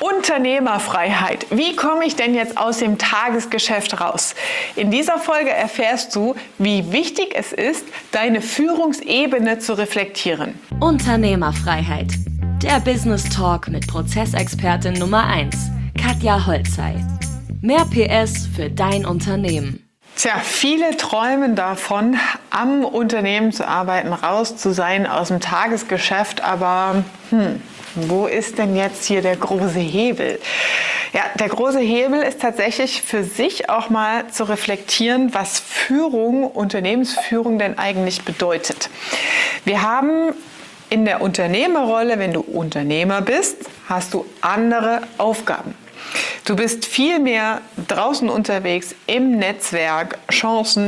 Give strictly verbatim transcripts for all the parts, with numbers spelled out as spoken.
Unternehmerfreiheit. Wie komme ich denn jetzt aus dem Tagesgeschäft raus? In dieser Folge erfährst du, wie wichtig es ist, deine Führungsebene zu reflektieren. Unternehmerfreiheit. Der Business Talk mit Prozessexpertin Nummer eins, Katja Holzei. Mehr P S für dein Unternehmen. Tja, viele träumen davon, am Unternehmen zu arbeiten, raus zu sein aus dem Tagesgeschäft, aber hm, wo ist denn jetzt hier der große Hebel? Ja, der große Hebel ist tatsächlich für sich auch mal zu reflektieren, was Führung, Unternehmensführung denn eigentlich bedeutet. Wir haben in der Unternehmerrolle, wenn du Unternehmer bist, hast du andere Aufgaben. Du bist viel mehr draußen unterwegs im Netzwerk, Chancen,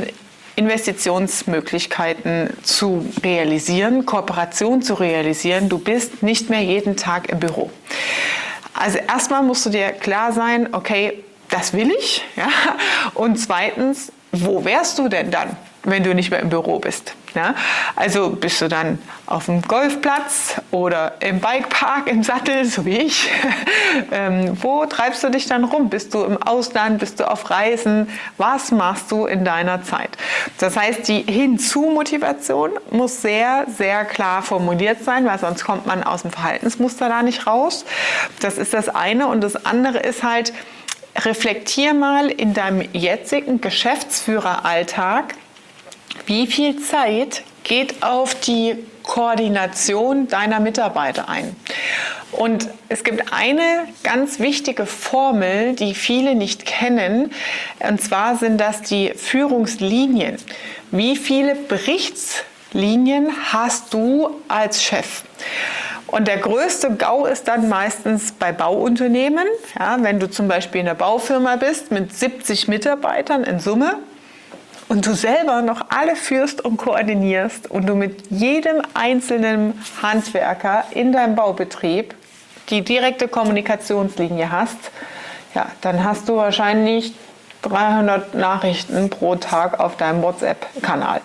Investitionsmöglichkeiten zu realisieren, Kooperation zu realisieren. Du bist nicht mehr jeden Tag im Büro. Also erstmal musst du dir klar sein, okay, das will ich. Ja? Und zweitens, wo wärst du denn dann, wenn du nicht mehr im Büro bist? Ja? Also bist du dann auf dem Golfplatz oder im Bikepark im Sattel, so wie ich? ähm, wo treibst du dich dann rum? Bist du im Ausland? Bist du auf Reisen? Was machst du in deiner Zeit? Das heißt, die Hinzu-Motivation muss sehr, sehr klar formuliert sein, weil sonst kommt man aus dem Verhaltensmuster da nicht raus. Das ist das eine. Und das andere ist halt, reflektier mal in deinem jetzigen Geschäftsführeralltag, wie viel Zeit geht auf die Koordination deiner Mitarbeiter ein? Und es gibt eine ganz wichtige Formel, die viele nicht kennen, und zwar sind das die Führungslinien. Wie viele Berichtslinien hast du als Chef? Und der größte GAU ist dann meistens bei Bauunternehmen. Ja, wenn du zum Beispiel in einer Baufirma bist mit siebzig Mitarbeitern in Summe, und du selber noch alle führst und koordinierst und du mit jedem einzelnen Handwerker in deinem Baubetrieb die direkte Kommunikationslinie hast, ja, dann hast du wahrscheinlich dreihundert Nachrichten pro Tag auf deinem WhatsApp-Kanal.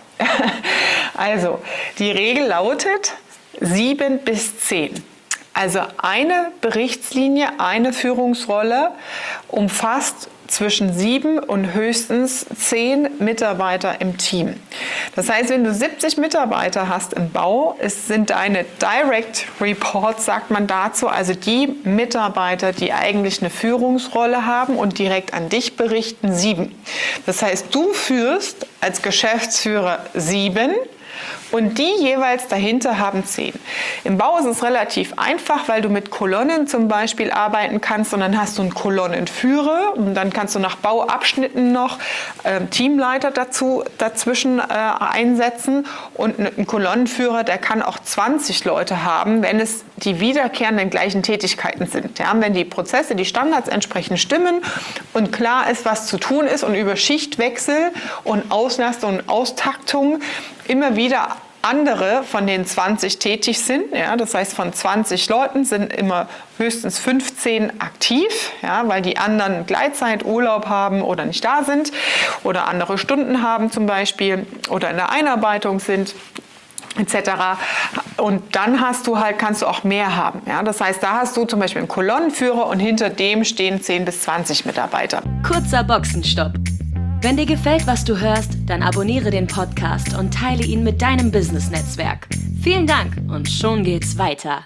Also, die Regel lautet sieben bis zehn. Also eine Berichtslinie, eine Führungsrolle umfasst zwischen sieben und höchstens zehn Mitarbeiter im Team. Das heißt, wenn du siebzig Mitarbeiter hast im Bau, es sind deine Direct Reports, sagt man dazu, also die Mitarbeiter, die eigentlich eine Führungsrolle haben und direkt an dich berichten, sieben. Das heißt, du führst als Geschäftsführer sieben. Und die jeweils dahinter haben zehn. Im Bau ist es relativ einfach, weil du mit Kolonnen zum Beispiel arbeiten kannst und dann hast du einen Kolonnenführer und dann kannst du nach Bauabschnitten noch äh, Teamleiter dazu, dazwischen äh, einsetzen und ein Kolonnenführer, der kann auch zwanzig Leute haben, wenn es die wiederkehrenden gleichen Tätigkeiten sind. Ja, wenn die Prozesse, die Standards entsprechend stimmen und klar ist, was zu tun ist und über Schichtwechsel und Auslastung und Austaktung immer wieder andere von den zwanzig tätig sind. Ja, das heißt, von zwanzig Leuten sind immer höchstens fünfzehn aktiv, ja, weil die anderen Gleitzeit, Urlaub haben oder nicht da sind oder andere Stunden haben zum Beispiel oder in der Einarbeitung sind, et cetera. Und dann hast du halt, kannst du auch mehr haben. Ja? Das heißt, da hast du zum Beispiel einen Kolonnenführer und hinter dem stehen zehn bis zwanzig Mitarbeiter. Kurzer Boxenstopp. Wenn dir gefällt, was du hörst, dann abonniere den Podcast und teile ihn mit deinem Business-Netzwerk. Vielen Dank und schon geht's weiter.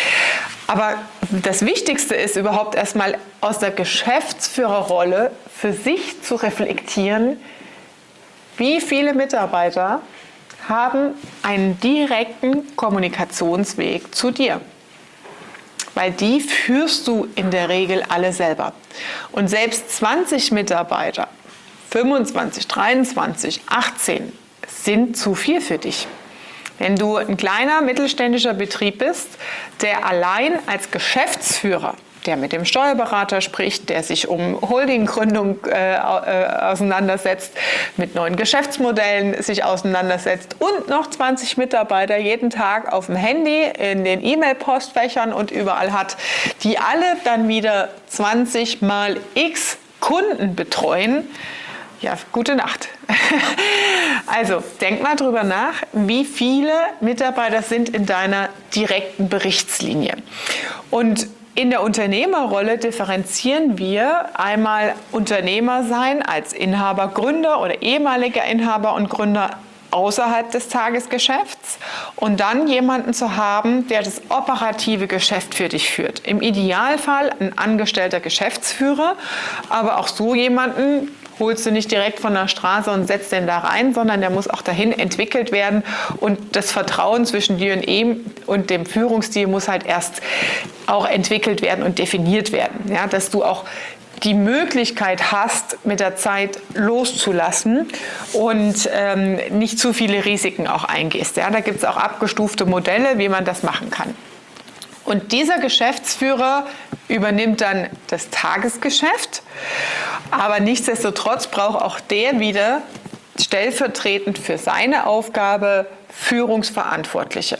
Aber das Wichtigste ist überhaupt erstmal aus der Geschäftsführerrolle für sich zu reflektieren, wie viele Mitarbeiter haben einen direkten Kommunikationsweg zu dir. Weil die führst du in der Regel alle selber. Und selbst zwanzig Mitarbeiter, fünfundzwanzig, dreiundzwanzig, achtzehn sind zu viel für dich. Wenn du ein kleiner mittelständischer Betrieb bist, der allein als Geschäftsführer, der mit dem Steuerberater spricht, der sich um Holdinggründung äh, auseinandersetzt, mit neuen Geschäftsmodellen sich auseinandersetzt und noch zwanzig Mitarbeiter jeden Tag auf dem Handy, in den E-Mail-Postfächern und überall hat, die alle dann wieder zwanzig mal x Kunden betreuen, ja, gute Nacht. Also, denk mal drüber nach, wie viele Mitarbeiter sind in deiner direkten Berichtslinie. Und In der Unternehmerrolle differenzieren wir einmal Unternehmer sein als Inhaber, Gründer oder ehemaliger Inhaber und Gründer außerhalb des Tagesgeschäfts und dann jemanden zu haben, der das operative Geschäft für dich führt. Im Idealfall ein angestellter Geschäftsführer, aber auch so jemanden holst du nicht direkt von der Straße und setzt den da rein, sondern der muss auch dahin entwickelt werden und das Vertrauen zwischen dir und ihm und dem Führungsstil muss halt erst auch entwickelt werden und definiert werden, ja, dass du auch die Möglichkeit hast, mit der Zeit loszulassen und ähm, nicht zu viele Risiken auch eingehst. Ja, da gibt es auch abgestufte Modelle, wie man das machen kann. Und dieser Geschäftsführer übernimmt dann das Tagesgeschäft, aber nichtsdestotrotz braucht auch der wieder stellvertretend für seine Aufgabe Führungsverantwortliche.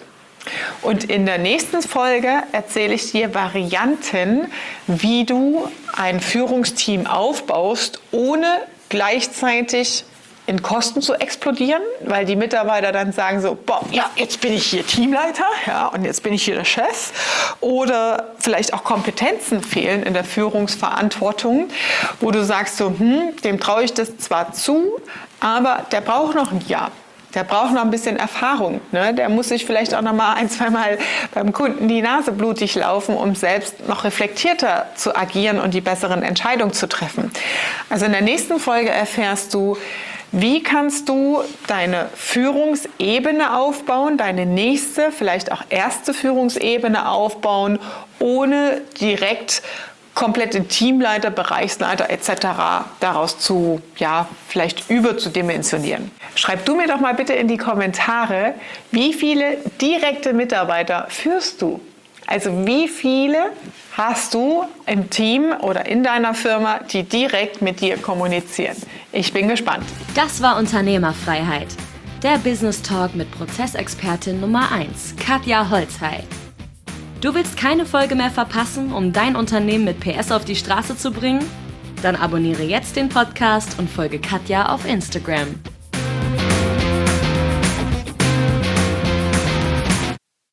Und in der nächsten Folge erzähle ich dir Varianten, wie du ein Führungsteam aufbaust, ohne gleichzeitig in Kosten zu explodieren, weil die Mitarbeiter dann sagen so, boah, ja, jetzt bin ich hier Teamleiter, ja, und jetzt bin ich hier der Chef. Oder vielleicht auch Kompetenzen fehlen in der Führungsverantwortung, wo du sagst so, hm, dem traue ich das zwar zu, aber der braucht noch ein Jahr. Der braucht noch ein bisschen Erfahrung. Ne? Der muss sich vielleicht auch noch mal ein, zwei Mal beim Kunden die Nase blutig laufen, um selbst noch reflektierter zu agieren und die besseren Entscheidungen zu treffen. Also in der nächsten Folge erfährst du, wie kannst du deine Führungsebene aufbauen, deine nächste, vielleicht auch erste Führungsebene aufbauen, ohne direkt komplette Teamleiter, Bereichsleiter et cetera daraus zu, ja, vielleicht überzudimensionieren. Schreib du mir doch mal bitte in die Kommentare, wie viele direkte Mitarbeiter führst du? Also wie viele hast du im Team oder in deiner Firma, die direkt mit dir kommunizieren? Ich bin gespannt. Das war Unternehmerfreiheit. Der Business Talk mit Prozessexpertin Nummer eins, Katja Holzhey. Du willst keine Folge mehr verpassen, um dein Unternehmen mit P S auf die Straße zu bringen? Dann abonniere jetzt den Podcast und folge Katja auf Instagram.